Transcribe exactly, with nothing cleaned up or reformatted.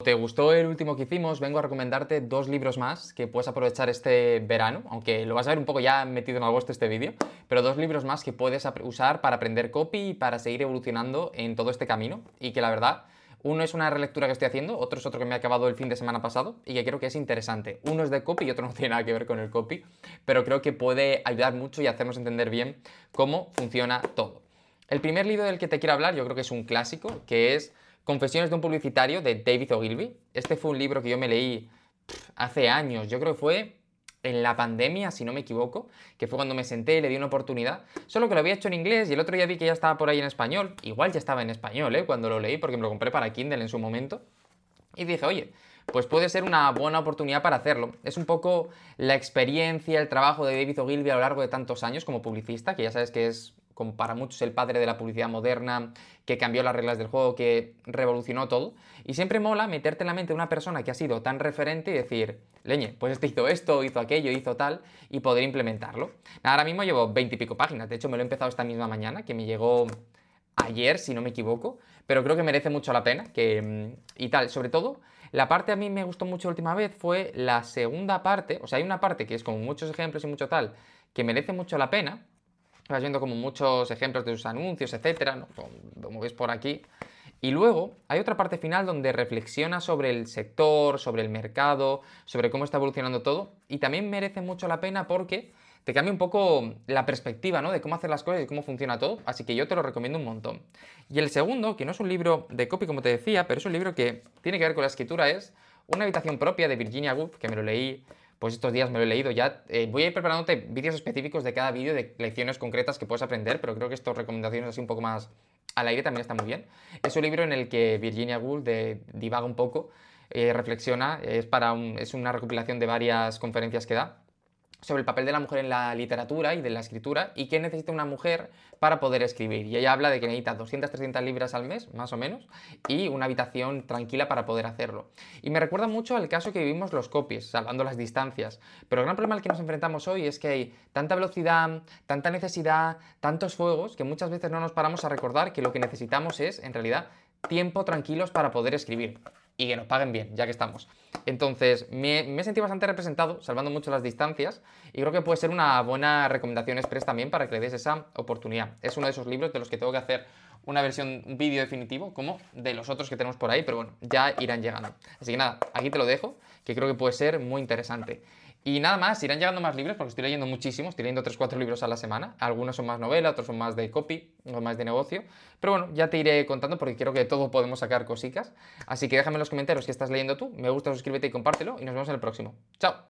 te gustó el último que hicimos, vengo a recomendarte dos libros más que puedes aprovechar este verano, aunque lo vas a ver un poco ya metido en agosto este vídeo, pero dos libros más que puedes usar para aprender copy y para seguir evolucionando en todo este camino y que la verdad, uno es una relectura que estoy haciendo, otro es otro que me ha acabado el fin de semana pasado y que creo que es interesante. Uno es de copy y otro no tiene nada que ver con el copy, pero creo que puede ayudar mucho y hacernos entender bien cómo funciona todo. El primer libro del que te quiero hablar yo creo que es un clásico, que es Confesiones de un publicitario de David Ogilvy. Este fue un libro que yo me leí hace años, yo creo que fue en la pandemia, si no me equivoco, que fue cuando me senté y le di una oportunidad, solo que lo había hecho en inglés y el otro día vi que ya estaba por ahí en español, igual ya estaba en español, ¿eh? Cuando lo leí, porque me lo compré para Kindle en su momento, y dije, oye, pues puede ser una buena oportunidad para hacerlo. Es un poco la experiencia, el trabajo de David Ogilvy a lo largo de tantos años como publicista, que ya sabes que es, como para muchos, el padre de la publicidad moderna, que cambió las reglas del juego, que revolucionó todo. Y siempre mola meterte en la mente de una persona que ha sido tan referente y decir, leñe, pues este hizo esto, hizo aquello, hizo tal, y poder implementarlo. Ahora mismo llevo veinte y pico páginas, de hecho me lo he empezado esta misma mañana, que me llegó ayer, si no me equivoco, pero creo que merece mucho la pena, que, y tal, sobre todo, la parte a mí me gustó mucho la última vez fue la segunda parte, o sea, hay una parte que es como muchos ejemplos y mucho tal, que merece mucho la pena, vas viendo como muchos ejemplos de sus anuncios, etcétera, ¿no? Como, como ves por aquí. Y luego hay otra parte final donde reflexiona sobre el sector, sobre el mercado, sobre cómo está evolucionando todo. Y también merece mucho la pena porque te cambia un poco la perspectiva, ¿no? De cómo hacer las cosas y cómo funciona todo. Así que yo te lo recomiendo un montón. Y el segundo, que no es un libro de copy como te decía, pero es un libro que tiene que ver con la escritura, es Una habitación propia de Virginia Woolf, que me lo leí pues estos días me lo he leído ya. Eh, voy a ir preparándote vídeos específicos de cada vídeo, de lecciones concretas que puedes aprender, pero creo que estas recomendaciones así un poco más al aire también están muy bien. Es un libro en el que Virginia Woolf de, divaga un poco, eh, reflexiona, es, para un, es una recopilación de varias conferencias que da sobre el papel de la mujer en la literatura y de la escritura y qué necesita una mujer para poder escribir. Y ella habla de que necesita doscientas, trescientas libras al mes, más o menos, y una habitación tranquila para poder hacerlo. Y me recuerda mucho al caso que vivimos los copies, salvando las distancias. Pero el gran problema al que nos enfrentamos hoy es que hay tanta velocidad, tanta necesidad, tantos fuegos, que muchas veces no nos paramos a recordar que lo que necesitamos es, en realidad, tiempo tranquilos para poder escribir. Y que nos paguen bien, ya que estamos. Entonces, me, me he sentido bastante representado, salvando mucho las distancias, y creo que puede ser una buena recomendación express también para que le des esa oportunidad. Es uno de esos libros de los que tengo que hacer una versión, un vídeo definitivo, como de los otros que tenemos por ahí, pero bueno, ya irán llegando. Así que nada, aquí te lo dejo, que creo que puede ser muy interesante. Y nada más, irán llegando más libros, porque estoy leyendo muchísimos, estoy leyendo tres cuatro libros a la semana. Algunos son más novela, otros son más de copy, o más de negocio. Pero bueno, ya te iré contando porque creo que todos podemos sacar cositas. Así que déjame en los comentarios qué estás leyendo tú, me gusta, suscríbete y compártelo, y nos vemos en el próximo. ¡Chao!